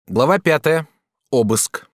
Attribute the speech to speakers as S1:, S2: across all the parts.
S1: Глава 5. Обыск.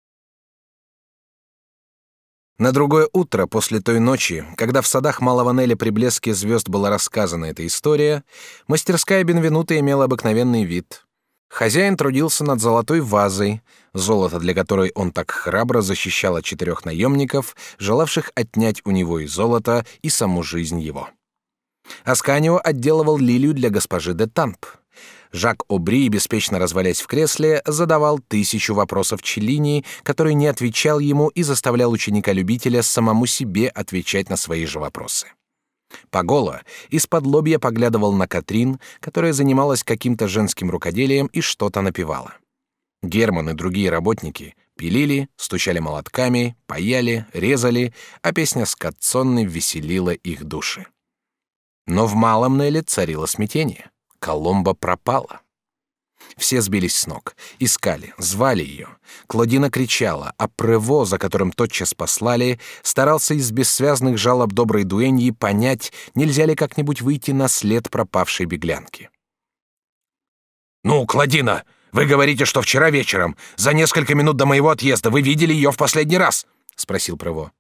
S1: На другое утро после той ночи, когда в садах Малого Неля при блеске звезд была рассказана эта история, мастерская Бенвенуто имела обыкновенный вид. Хозяин трудился над золотой вазой, золото для которой он так храбро защищал от 4 наемников, желавших отнять у него и золото, и саму жизнь его. Асканио отделывал лилию для госпожи де Тамп. Жак Обри, беспечно развалясь в кресле, задавал 1000 вопросов Челлини, который не отвечал ему и заставлял ученика-любителя самому себе отвечать на свои же вопросы. Паголо из-под-лобья поглядывал на Катрин, которая занималась каким-то женским рукоделием и что-то напевала. Герман и другие работники пилили, стучали молотками, паяли, резали, а песня Скотцонны веселила их души. Но в Малом Неле царило смятение. Коломба пропала. Все сбились с ног, искали, звали ее. Клодина кричала, а Прево, за которым тотчас послали, старался из бессвязных жалоб доброй дуэньи понять, нельзя ли как-нибудь выйти на след пропавшей беглянки. «Ну, Клодина, вы говорите, что вчера вечером, за несколько минут до моего отъезда, вы видели ее в последний раз?» — спросил Прево.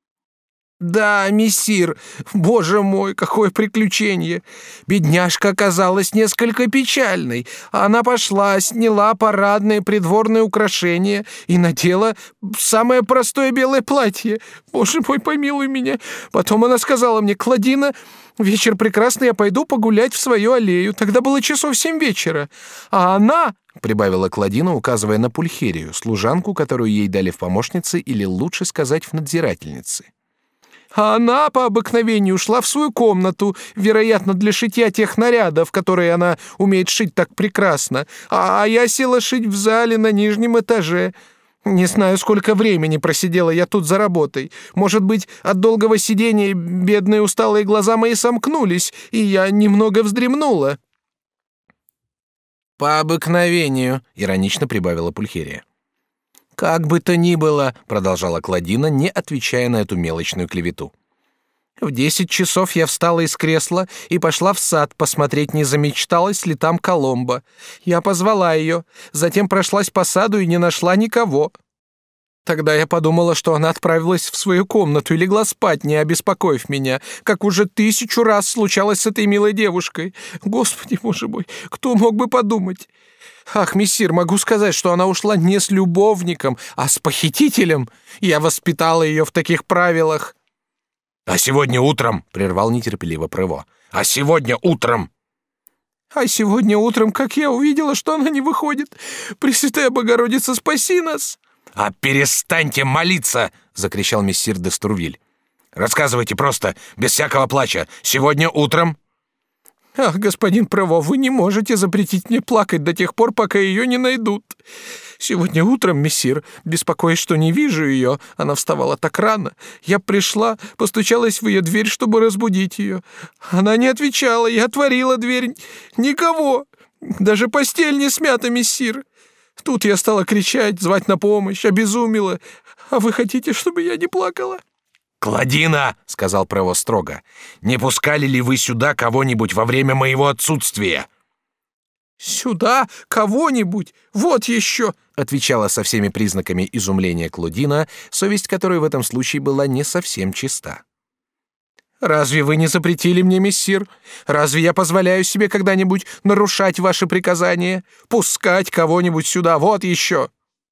S2: «Да, мессир, боже мой, какое приключение! Бедняжка оказалась несколько печальной. Она пошла, сняла парадные придворные украшения и надела самое простое белое платье. Боже мой, помилуй меня. Потом она сказала мне: Клодина, вечер прекрасный, я пойду погулять в свою аллею. Тогда было часов 7 вечера. А она...» — прибавила Клодина, указывая на Пульхерию, служанку, которую ей дали в помощницы, или лучше сказать, в надзирательницы. А она по обыкновению ушла в свою комнату, вероятно, для шитья тех нарядов, которые она умеет шить так прекрасно, а я села шить в зале на нижнем этаже. Не знаю, сколько времени просидела я тут за работой. Может быть, от долгого сидения бедные усталые глаза мои сомкнулись, и я немного вздремнула.
S1: «По обыкновению», — иронично прибавила Пульхерия.
S2: «Как бы то ни было»,
S1: — продолжала Клодина, не отвечая на эту мелочную клевету.
S2: «в 10 часов я встала из кресла и пошла в сад посмотреть, не замечталась ли там Коломба. Я позвала ее, затем прошлась по саду и не нашла никого. Тогда я подумала, что она отправилась в свою комнату и легла спать, не обеспокоив меня, как уже 1000 раз случалось с этой милой девушкой. Господи, боже мой, кто мог бы подумать? Ах, мессир, могу сказать, что она ушла не с любовником, а с похитителем. Я воспитала ее в таких правилах».
S1: «А сегодня утром?» — прервал нетерпеливо Прево. «А сегодня утром?»
S2: «А сегодня утром, как я увидела, что она не выходит, Пресвятая Богородица, спаси нас!»
S1: «А перестаньте молиться!» — закричал мессир де Стурвиль. «Рассказывайте просто, без всякого плача. Сегодня утром...»
S2: «Ах, господин Прево, вы не можете запретить мне плакать до тех пор, пока ее не найдут. Сегодня утром, мессир, беспокоясь, что не вижу ее, она вставала так рано, я пришла, постучалась в ее дверь, чтобы разбудить ее. Она не отвечала, я отворила дверь. Никого! Даже постель не смята, мессир. Тут я стала кричать, звать на помощь, обезумела. А вы хотите, чтобы я не плакала?»
S1: «Клодина!» — сказал Прево строго. «Не пускали ли вы сюда кого-нибудь во время моего отсутствия?»
S2: «Сюда? Кого-нибудь? Вот еще!»
S1: — отвечала со всеми признаками изумления Клодина, совесть которой в этом случае была не совсем чиста.
S2: «Разве вы не запретили мне, мессир? Разве я позволяю себе когда-нибудь нарушать ваши приказания? Пускать кого-нибудь сюда? Вот еще!»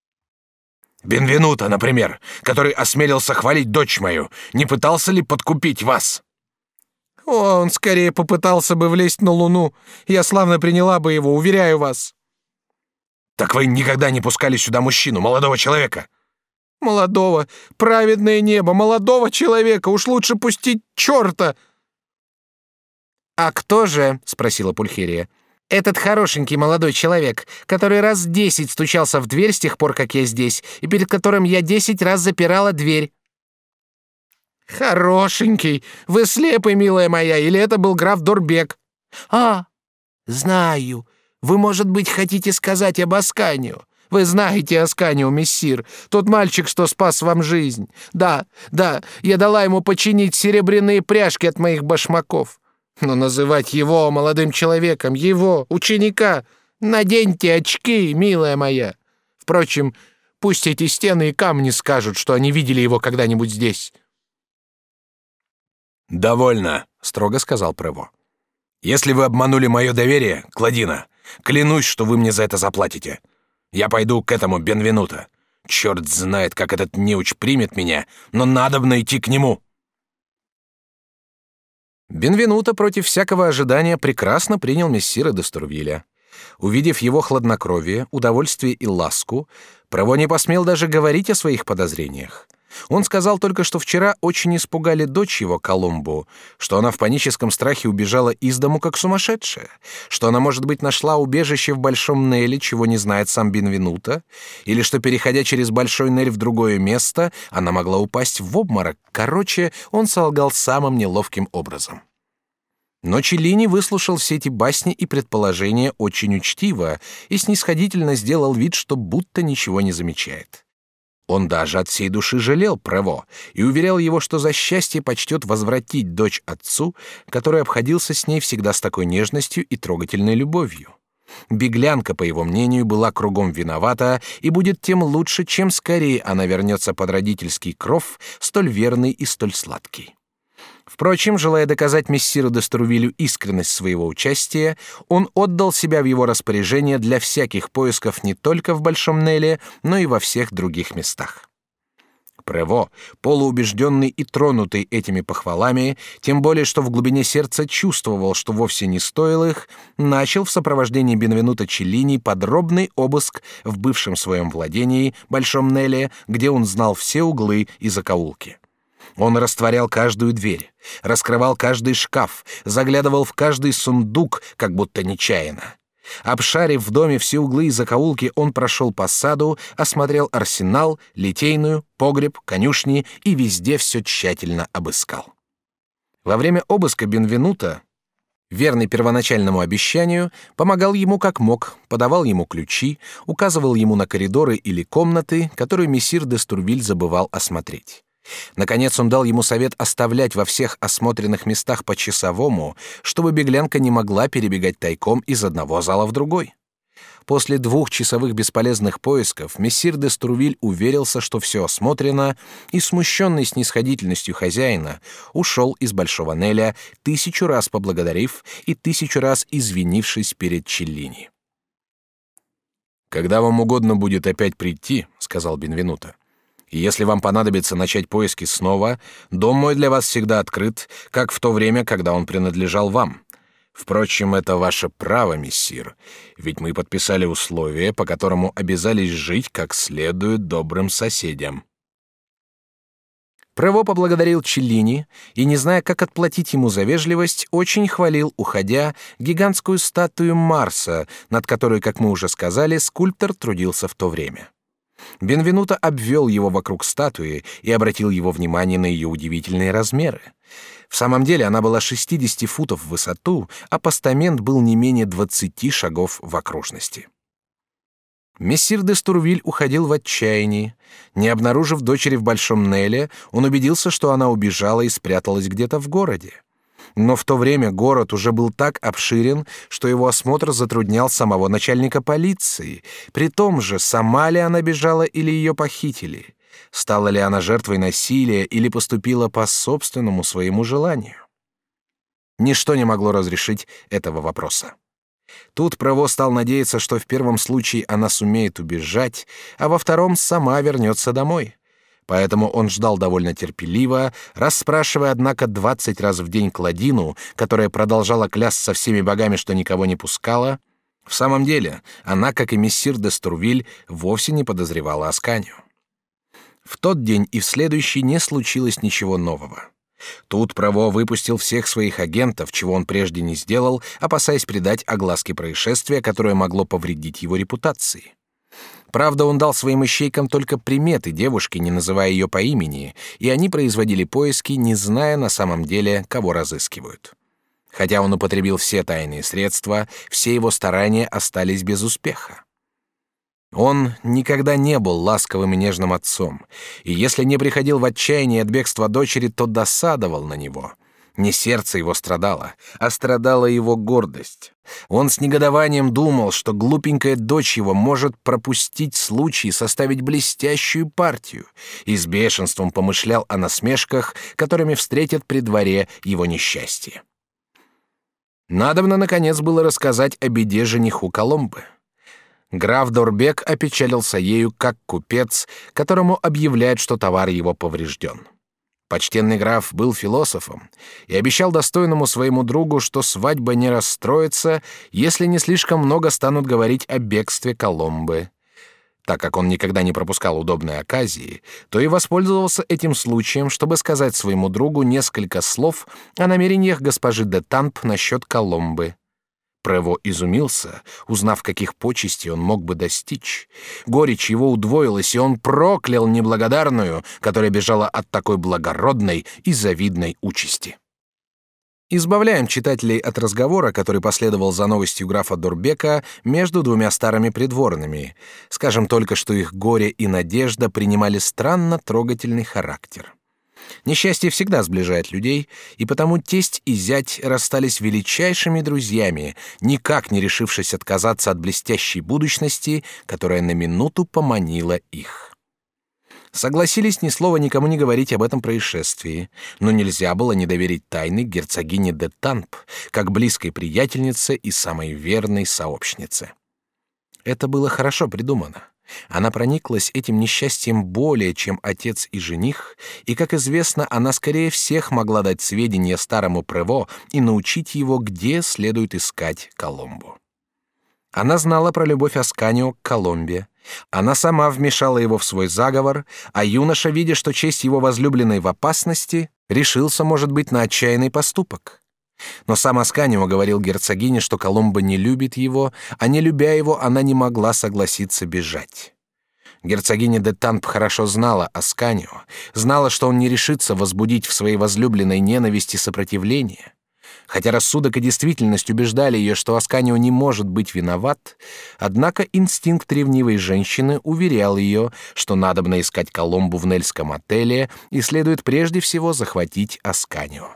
S1: «Бенвенуто, например, который осмелился хвалить дочь мою, не пытался ли подкупить вас?»
S2: «Он скорее попытался бы влезть на Луну. Я славно приняла бы его, уверяю вас».
S1: «Так вы никогда не пускали сюда мужчину, молодого человека?»
S2: «Молодого, праведное небо, молодого человека, уж лучше пустить черта!»
S3: «А кто же, — спросила Пульхерия, — этот хорошенький молодой человек, который раз 10 стучался в дверь с тех пор, как я здесь, и перед которым я 10 раз запирала дверь?»
S2: «Хорошенький! Вы слепы, милая моя, или это был граф Дорбек?»
S3: «А, знаю. Вы, может быть, хотите сказать об Асканио?
S2: Вы знаете Асканио, мессир, тот мальчик, что спас вам жизнь. Да, я дала ему починить серебряные пряжки от моих башмаков. Но называть его молодым человеком, его, ученика, Наденьте очки, милая моя. Впрочем, пусть эти стены и камни скажут, что они видели его когда-нибудь здесь».
S1: «Довольно», — строго сказал Прево. «Если вы обманули мое доверие, Клодина, клянусь, что вы мне за это заплатите. Я пойду к этому Бенвенуто. Черт знает, как этот неуч примет меня, но надобно идти к нему».
S3: Бенвенуто против всякого ожидания прекрасно принял мессира де Стурвиля. Увидев его хладнокровие, удовольствие и ласку, Прево не посмел даже говорить о своих подозрениях. Он сказал только, что вчера очень испугали дочь его, Колумбу, что она в паническом страхе убежала из дому как сумасшедшая, что она, может быть, нашла убежище в Большом Неле, чего не знает сам Бенвенуто, или что, переходя через Большой Нель в другое место, она могла упасть в обморок. Короче, он солгал самым неловким образом. Но Челлини выслушал все эти басни и предположения очень учтиво и снисходительно сделал вид, что будто ничего не замечает. Он даже от всей души жалел Прево и уверял его, что за счастье почтет возвратить дочь отцу, который обходился с ней всегда с такой нежностью и трогательной любовью. Беглянка, по его мнению, была кругом виновата и будет тем лучше, чем скорее она вернется под родительский кров, столь верный и столь сладкий. Впрочем, желая доказать мессиру де Струвилю искренность своего участия, он отдал себя в его распоряжение для всяких поисков не только в Большом Неле, но и во всех других местах. Прево, полуубежденный и тронутый этими похвалами, тем более что в глубине сердца чувствовал, что вовсе не стоил их, начал в сопровождении Бенвенуто Челлини подробный обыск в бывшем своем владении, Большом Неле, где он знал все углы и закоулки. Он растворял каждую дверь, раскрывал каждый шкаф, заглядывал в каждый сундук, как будто нечаянно. Обшарив в доме все углы и закоулки, он прошел по саду, осмотрел арсенал, литейную, погреб, конюшни и везде все тщательно обыскал. Во время обыска Бенвенуто, верный первоначальному обещанию, помогал ему как мог, подавал ему ключи, указывал ему на коридоры или комнаты, которые мессир де Стурвиль забывал осмотреть. Наконец он дал ему совет оставлять во всех осмотренных местах по часовому, чтобы беглянка не могла перебегать тайком из одного зала в другой. После 2-часовых бесполезных поисков мессир де Струвиль уверился, что все осмотрено, и, смущенный снисходительностью хозяина, ушел из Большого Неля, 1000 раз поблагодарив и 1000 раз извинившись перед Челлини.
S1: «Когда вам угодно будет опять прийти, — сказал Бенвенуто, — и если вам понадобится начать поиски снова, дом мой для вас всегда открыт, как в то время, когда он принадлежал вам. Впрочем, это ваше право, мессир, ведь мы подписали условие, по которому обязались жить как следует добрым соседям».
S3: Прево поблагодарил Челлини и, не зная, как отплатить ему за вежливость, очень хвалил, уходя, гигантскую статую Марса, над которой, как мы уже сказали, скульптор трудился в то время. Бенвенуто обвел его вокруг статуи и обратил его внимание на ее удивительные размеры. В самом деле она была 60 футов в высоту, а постамент был не менее 20 шагов в окружности. Мессир де Стурвиль уходил в отчаянии. Не обнаружив дочери в Большом Неле, он убедился, что она убежала и спряталась где-то в городе. Но в то время город уже был так обширен, что его осмотр затруднял самого начальника полиции. При том же, сама ли она бежала или ее похитили? Стала ли она жертвой насилия или поступила по собственному своему желанию? Ничто не могло разрешить этого вопроса. Тут Прево стал надеяться, что в первом случае она сумеет убежать, а во втором сама вернется домой. Поэтому он ждал довольно терпеливо, расспрашивая, однако, 20 раз в день Клодину, которая продолжала клясться всеми богами, что никого не пускала. В самом деле, она, как и мессир де Струвиль, вовсе не подозревала Асканию. В тот день и в следующий не случилось ничего нового. Тут Прево выпустил всех своих агентов, чего он прежде не сделал, опасаясь придать огласке происшествия, которое могло повредить его репутации. Правда, он дал своим ищейкам только приметы девушки, не называя ее по имени, и они производили поиски, не зная на самом деле, кого разыскивают. Хотя он употребил все тайные средства, все его старания остались без успеха. Он никогда не был ласковым и нежным отцом, и если не приходил в отчаяние от бегства дочери, то досадовал на него.
S1: Не сердце его страдало, а страдала его гордость. Он с негодованием думал, что глупенькая дочь его может пропустить случай составить блестящую партию, и с бешенством помышлял о насмешках, которыми встретят при дворе его несчастье. Надобно, наконец, было рассказать о беде жениху Коломбы. Граф Дорбек опечалился ею, как купец, которому объявляют, что товар его поврежден. Почтенный граф был философом и обещал достойному своему другу, что свадьба не расстроится, если не слишком много станут говорить о бегстве Коломбы. Так как он никогда не пропускал удобной оказии, то и воспользовался этим случаем, чтобы сказать своему другу несколько слов о намерениях госпожи де Тамп насчет Коломбы. Прево изумился, узнав, каких почестей он мог бы достичь. Горечь его удвоилась, и он проклял неблагодарную, которая бежала от такой благородной и завидной участи. Избавляем читателей от разговора, который последовал за новостью графа Дорбека между двумя старыми придворными. Скажем только, что их горе и надежда принимали странно трогательный характер. Несчастье всегда сближает людей, и потому тесть и зять расстались величайшими друзьями, никак не решившись отказаться от блестящей будущности, которая на минуту поманила их. Согласились ни слова никому не говорить об этом происшествии, но нельзя было не доверить тайны герцогине де Тамп, как близкой приятельнице и самой верной сообщнице. Это было хорошо придумано. Она прониклась этим несчастьем более, чем отец и жених, и, как известно, она скорее всех могла дать сведения старому Прево и научить его, где следует искать Коломбу. Она знала про любовь Асканио к Коломбе. Она сама вмешала его в свой заговор, а юноша, видя, что честь его возлюбленной в опасности, решился, может быть, на отчаянный поступок. Но сам Асканио говорил герцогине, что Коломба не любит его, а не любя его, она не могла согласиться бежать. Герцогиня де Тамп хорошо знала Асканио, знала, что он не решится возбудить в своей возлюбленной ненависти сопротивление. Хотя рассудок и действительность убеждали ее, что Асканио не может быть виноват, однако инстинкт ревнивой женщины уверял ее, что надобно искать Коломбу в Нельском отеле и следует прежде всего захватить Асканио.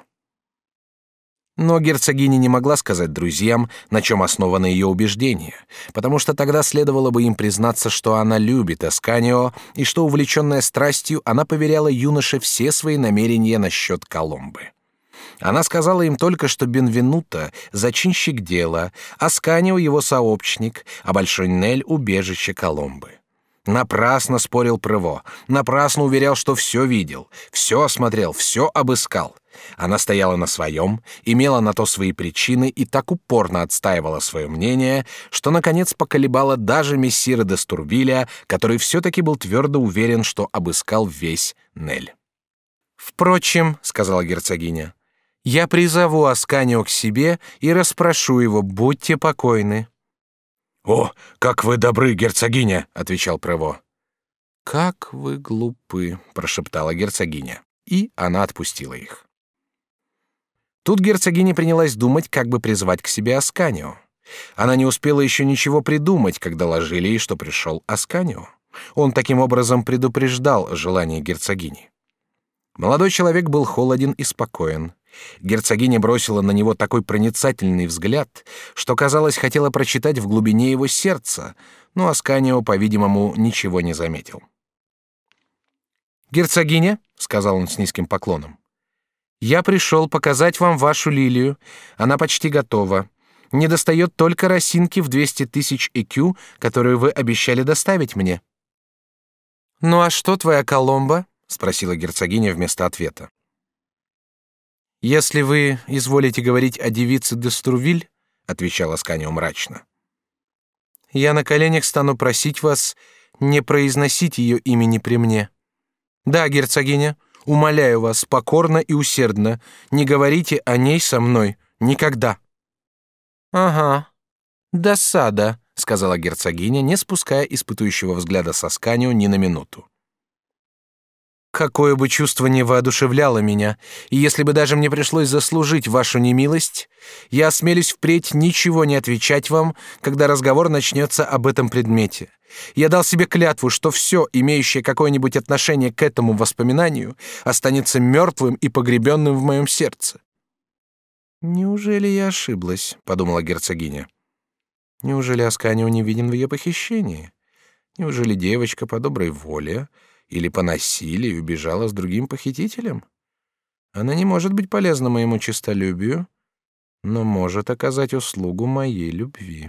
S1: Но герцогиня не могла сказать друзьям, на чем основано ее убеждение, потому что тогда следовало бы им признаться, что она любит Асканио, и что, увлеченная страстью, она поверяла юноше все свои намерения насчет Коломбы. Она сказала им только, что Бенвенуто — зачинщик дела, Асканио — его сообщник, а Большой Нель — убежище Коломбы. Напрасно спорил Прево, напрасно уверял, что все видел, все осмотрел, все обыскал. Она стояла на своем, имела на то свои причины и так упорно отстаивала свое мнение, что, наконец, поколебала даже мессира де Стурвиля, который все-таки был твердо уверен, что обыскал весь Нель. «Впрочем, — сказала герцогиня, — я призову Асканио к себе и расспрошу его, будьте покойны». «О, как вы добры, герцогиня!» — отвечал Прево. «Как вы глупы!» — прошептала герцогиня, и она отпустила их. Тут герцогиня принялась думать, как бы призвать к себе Асканио. Она не успела еще ничего придумать, когда доложили ей, что пришел Асканио. Он таким образом предупреждал желание герцогини. Молодой человек был холоден и спокоен. Герцогиня бросила на него такой проницательный взгляд, что, казалось, хотела прочитать в глубине его сердца, но Асканио, по-видимому, ничего не заметил. «Герцогиня», — сказал он с низким поклоном, — «я пришел показать вам вашу лилию. Она почти готова. Недостает только росинки в 200 тысяч ЭКЮ, которую вы обещали доставить мне». «Ну а что твоя Коломба?» — спросила герцогиня вместо ответа. «Если вы изволите говорить о девице де Струвиль, — отвечал Асканио мрачно, — я на коленях стану просить вас не произносить ее имени при мне. Да, герцогиня, умоляю вас покорно и усердно, не говорите о ней со мной никогда». «Ага, досада», — сказала герцогиня, не спуская испытующего взгляда с Асканио ни на минуту. «Какое бы чувство ни воодушевляло меня, и если бы даже мне пришлось заслужить вашу немилость, я осмелюсь впредь ничего не отвечать вам, когда разговор начнется об этом предмете. Я дал себе клятву, что все, имеющее какое-нибудь отношение к этому воспоминанию, останется мертвым и погребенным в моем сердце. Неужели я ошиблась, подумала герцогиня. Неужели Асканио не виден в ее похищении? Неужели девочка по доброй воле или по насилию убежала с другим похитителем? Она не может быть полезна моему честолюбию, но может оказать услугу моей любви.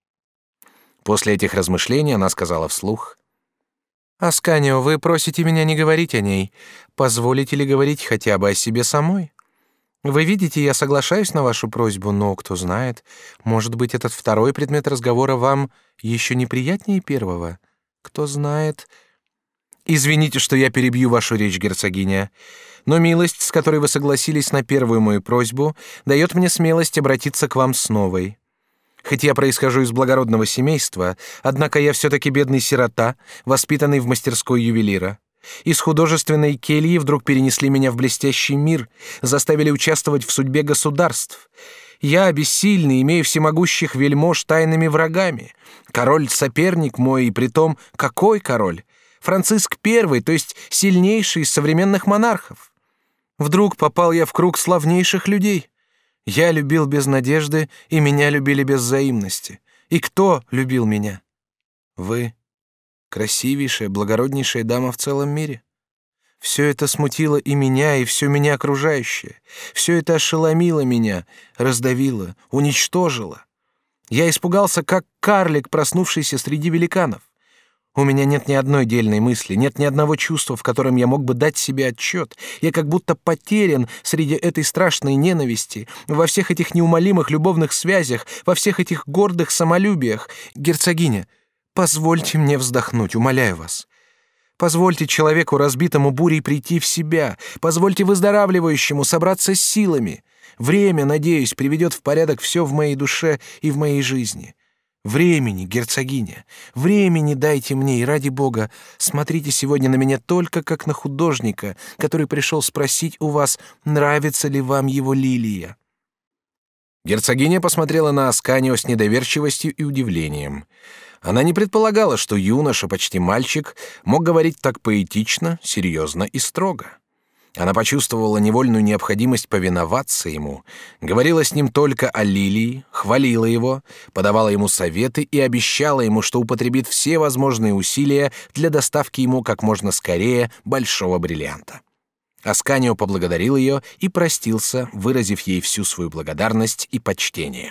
S1: После этих размышлений она сказала вслух: «Асканио, вы просите меня не говорить о ней. Позволите ли говорить хотя бы о себе самой? Вы видите, я соглашаюсь на вашу просьбу, но, кто знает, может быть, этот второй предмет разговора вам еще неприятнее первого. Кто знает...» «Извините, что я перебью вашу речь, герцогиня, но милость, с которой вы согласились на первую мою просьбу, дает мне смелость обратиться к вам с новой. Хоть я происхожу из благородного семейства, однако я все-таки бедный сирота, воспитанный в мастерской ювелира. Из художественной кельи вдруг перенесли меня в блестящий мир, заставили участвовать в судьбе государств. Я, бессильный, имею всемогущих вельмож тайными врагами. Король — соперник мой, и притом какой король? Франциск I, то есть сильнейший из современных монархов. Вдруг попал я в круг славнейших людей. Я любил без надежды, и меня любили без взаимности. И кто любил меня? Вы, красивейшая, благороднейшая дама в целом мире. Все это смутило и меня, и все меня окружающее. Все это ошеломило меня, раздавило, уничтожило. Я испугался, как карлик, проснувшийся среди великанов. У меня нет ни одной дельной мысли, нет ни одного чувства, в котором я мог бы дать себе отчет. Я как будто потерян среди этой страшной ненависти, во всех этих неумолимых любовных связях, во всех этих гордых самолюбиях. Герцогиня, позвольте мне вздохнуть, умоляю вас. Позвольте человеку, разбитому бурей, прийти в себя. Позвольте выздоравливающему собраться с силами. Время, надеюсь, приведет в порядок все в моей душе и в моей жизни. Времени, герцогиня, времени дайте мне, и ради Бога, смотрите сегодня на меня только как на художника, который пришел спросить у вас, нравится ли вам его лилия». Герцогиня посмотрела на Асканио с недоверчивостью и удивлением. Она не предполагала, что юноша, почти мальчик, мог говорить так поэтично, серьезно и строго. Она почувствовала невольную необходимость повиноваться ему, говорила с ним только о лилии, хвалила его, подавала ему советы и обещала ему, что употребит все возможные усилия для доставки ему как можно скорее большого бриллианта. Асканио поблагодарил ее и простился, выразив ей всю свою благодарность и почтение.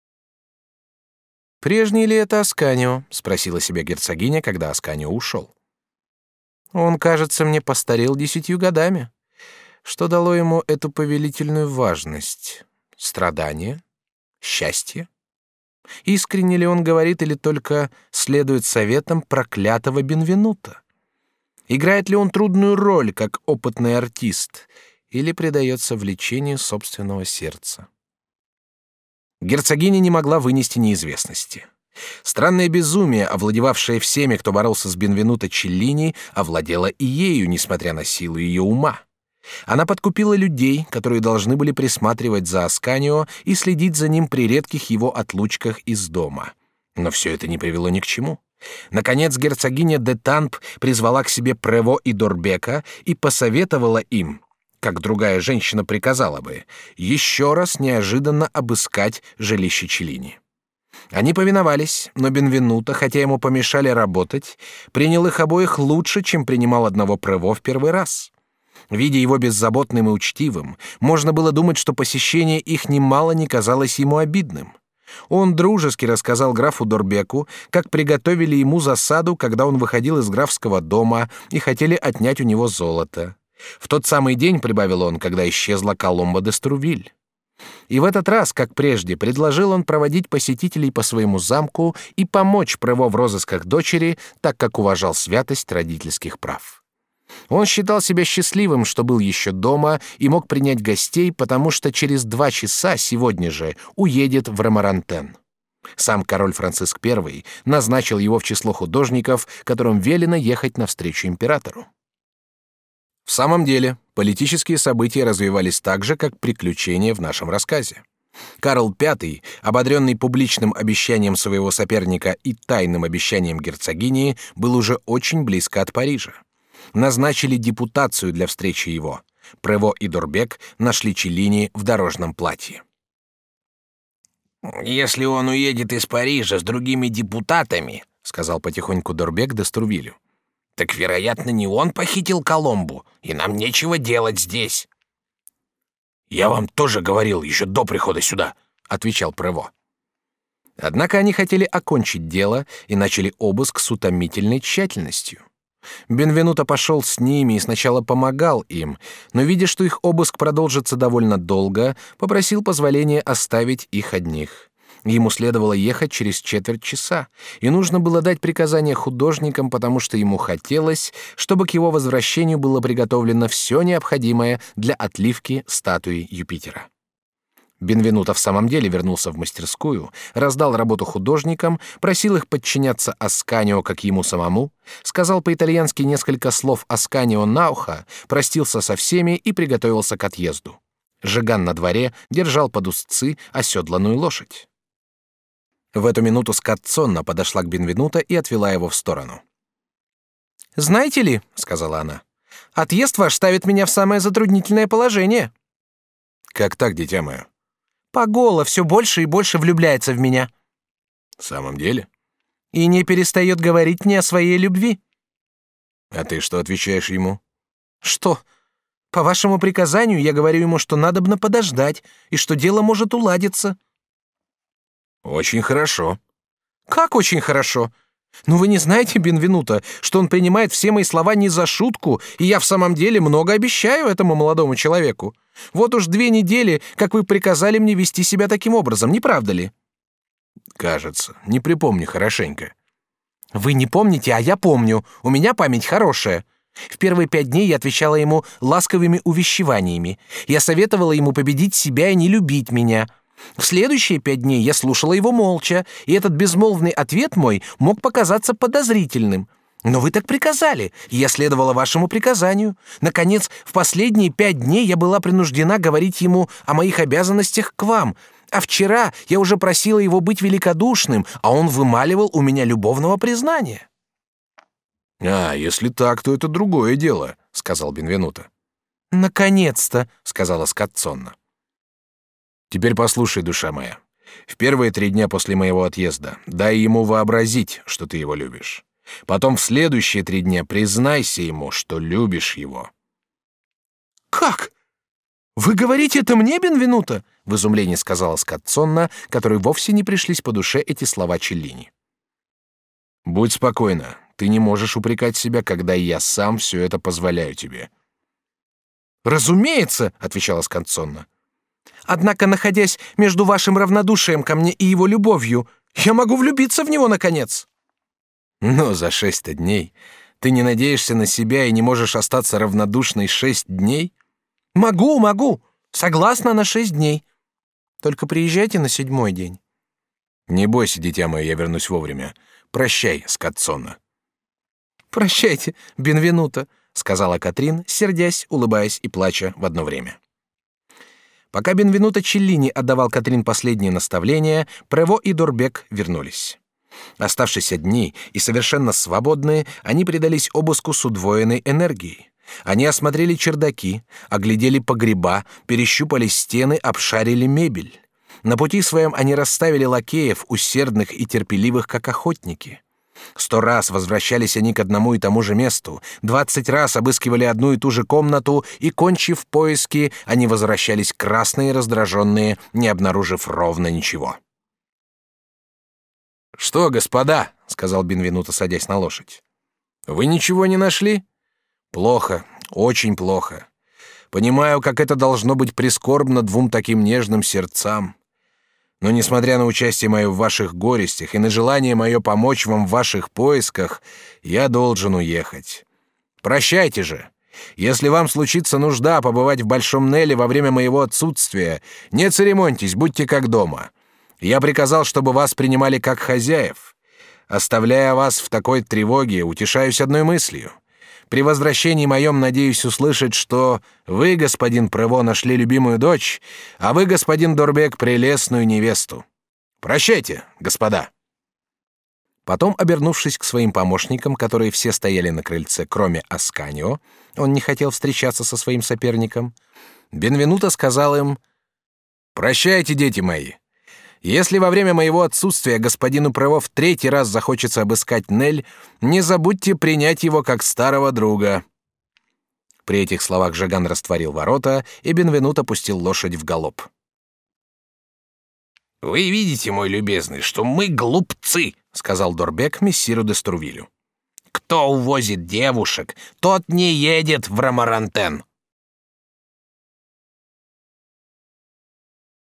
S1: «Прежний ли это Асканио?» — спросила себя герцогиня, когда Асканио ушел. «Он, кажется, мне постарел 10 годами. Что дало ему эту повелительную важность? Страдание? Счастье? Искренне ли он говорит или только следует советам проклятого Бенвенута? Играет ли он трудную роль, как опытный артист, или предается влечению собственного сердца?» Герцогиня не могла вынести неизвестности. Странное безумие, овладевавшее всеми, кто боролся с Бенвенуто Челлини, овладело и ею, несмотря на силу ее ума. Она подкупила людей, которые должны были присматривать за Асканио и следить за ним при редких его отлучках из дома. Но все это не привело ни к чему. Наконец герцогиня де Тамп призвала к себе Прево и Дорбека и посоветовала им, как другая женщина приказала бы, еще раз неожиданно обыскать жилище Челлини. Они повиновались, но Бенвенуто, хотя ему помешали работать, принял их обоих лучше, чем принимал одного Прево в первый раз. Видя его беззаботным и учтивым, можно было думать, что посещение их немало не казалось ему обидным. Он дружески рассказал графу Дорбеку, как приготовили ему засаду, когда он выходил из графского дома и хотели отнять у него золото. В тот самый день, прибавил он, когда исчезла Коломба де Струвиль. И в этот раз, как прежде, предложил он проводить посетителей по своему замку и помочь Прево в розысках дочери, так как уважал святость родительских прав. Он считал себя счастливым, что был еще дома и мог принять гостей, потому что через 2 часа сегодня же уедет в Ромарантен. Сам король Франциск I назначил его в число художников, которым велено ехать навстречу императору. В самом деле, политические события развивались так же, как приключения в нашем рассказе. Карл V, ободренный публичным обещанием своего соперника и тайным обещанием герцогини, был уже очень близко от Парижа. Назначили депутацию для встречи его. Прево и Дорбек нашли Челлини в дорожном платье. «Если он уедет из Парижа с другими депутатами, — сказал потихоньку Дорбек де Струвилю, — так, вероятно, не он похитил Коломбу, и нам нечего делать здесь». «Я вам тоже говорил еще до прихода сюда», — отвечал Прево.
S3: Однако они хотели окончить дело и начали обыск с утомительной тщательностью. Бенвенуто пошел с ними и сначала помогал им, но, видя, что их обыск продолжится довольно долго, попросил позволения оставить их одних. Ему следовало ехать через четверть часа, и нужно было дать приказание художникам, потому что ему хотелось, чтобы к его возвращению было приготовлено все необходимое для отливки статуи Юпитера. Бенвенуто в самом деле вернулся в мастерскую, раздал работу художникам, просил их подчиняться Асканио как ему самому, сказал по-итальянски несколько слов Асканио на ухо, простился со всеми и приготовился к отъезду. Жиган на дворе держал под узцы оседланную лошадь. В эту минуту Скотцонна подошла к Бенвенуто и отвела его в сторону. «Знаете ли, — сказала она, — отъезд ваш ставит меня в самое затруднительное положение».
S1: «Как так, дитя мое?»
S3: Пагола все больше и больше влюбляется в меня.
S1: В самом деле?
S3: И не перестает говорить мне о своей любви.
S1: А ты что отвечаешь ему?
S3: Что? По вашему приказанию я говорю ему, что надобно подождать, и что дело может уладиться.
S1: Очень хорошо.
S3: Как очень хорошо? Ну вы не знаете, Бенвенуто, что он принимает все мои слова не за шутку, и я в самом деле много обещаю этому молодому человеку. Вот уж 2 недели, как вы приказали мне вести себя таким образом, не правда ли?
S1: Кажется, не припомню хорошенько.
S3: Вы не помните, а я помню. У меня память хорошая. В первые 5 дней я отвечала ему ласковыми увещеваниями. Я советовала ему победить себя и не любить меня. В следующие 5 дней я слушала его молча, и этот безмолвный ответ мой мог показаться подозрительным. Но вы так приказали, и я следовала вашему приказанию. Наконец, в последние 5 дней я была принуждена говорить ему о моих обязанностях к вам. А вчера я уже просила его быть великодушным, а он вымаливал у меня любовного признания.
S1: «А, если так, то это другое дело», — сказал Бенвенуто.
S3: «Наконец-то», — сказала Скотцонна.
S1: «Теперь послушай, душа моя. В первые 3 дня после моего отъезда дай ему вообразить, что ты его любишь. Потом в следующие 3 дня признайся ему, что любишь его».
S3: «Как? Вы говорите это мне, Бенвенуто?» — в изумлении сказала Скотцонна, которой вовсе не пришлись по душе эти слова Челлини.
S1: «Будь спокойна. Ты не можешь упрекать себя, когда я сам все это позволяю тебе».
S3: «Разумеется», — отвечала Скотцонна. «Однако, находясь между вашим равнодушием ко мне и его любовью, я могу влюбиться в него, наконец».
S1: «Но за 6 дней ты не надеешься на себя и не можешь остаться равнодушной 6 дней?»
S3: «Могу. Согласна на 6 дней. Только приезжайте на 7-й день».
S1: «Не бойся, дитя мое, я вернусь вовремя. Прощай, Скотцонна».
S3: «Прощайте, Бенвенуто», — сказала Катрин, сердясь, улыбаясь и плача в одно время. Пока Бенвенуто Челлини отдавал Катрин последние наставления, Прево и Дорбек вернулись. Оставшись одни и совершенно свободные, они предались обыску с удвоенной энергией. Они осмотрели чердаки, оглядели погреба, перещупали стены, обшарили мебель. На пути своем они расставили лакеев, усердных и терпеливых, как охотники. 100 раз возвращались они к одному и тому же месту, 20 раз обыскивали одну и ту же комнату, и, кончив поиски, они возвращались красные и раздраженные, не обнаружив ровно ничего.
S1: «Что, господа?» — сказал Бенвенуто, садясь на лошадь. «Вы ничего не нашли? Плохо, очень плохо. Понимаю, как это должно быть прискорбно 2 таким нежным сердцам. Но, несмотря на участие мое в ваших горестях и на желание мое помочь вам в ваших поисках, я должен уехать. Прощайте же. Если вам случится нужда побывать в Большом Неле во время моего отсутствия, не церемоньтесь, будьте как дома. Я приказал, чтобы вас принимали как хозяев. Оставляя вас в такой тревоге, утешаюсь одной мыслью. При возвращении моем надеюсь услышать, что вы, господин Прево, нашли любимую дочь, а вы, господин Дорбек, прелестную невесту. Прощайте, господа».
S3: Потом, обернувшись к своим помощникам, которые все стояли на крыльце, кроме Асканио, он не хотел встречаться со своим соперником, Бенвенуто сказал им:
S1: «Прощайте, дети мои. Если во время моего отсутствия господину Прево в третий раз захочется обыскать Нель, не забудьте принять его как старого друга». При этих словах Жаган растворил ворота, и Бенвенуто пустил лошадь в галоп. «Вы видите, мой любезный, что мы глупцы», — сказал Дорбек мессиру де Струвилю. «Кто увозит девушек, тот не едет в Ромарантен».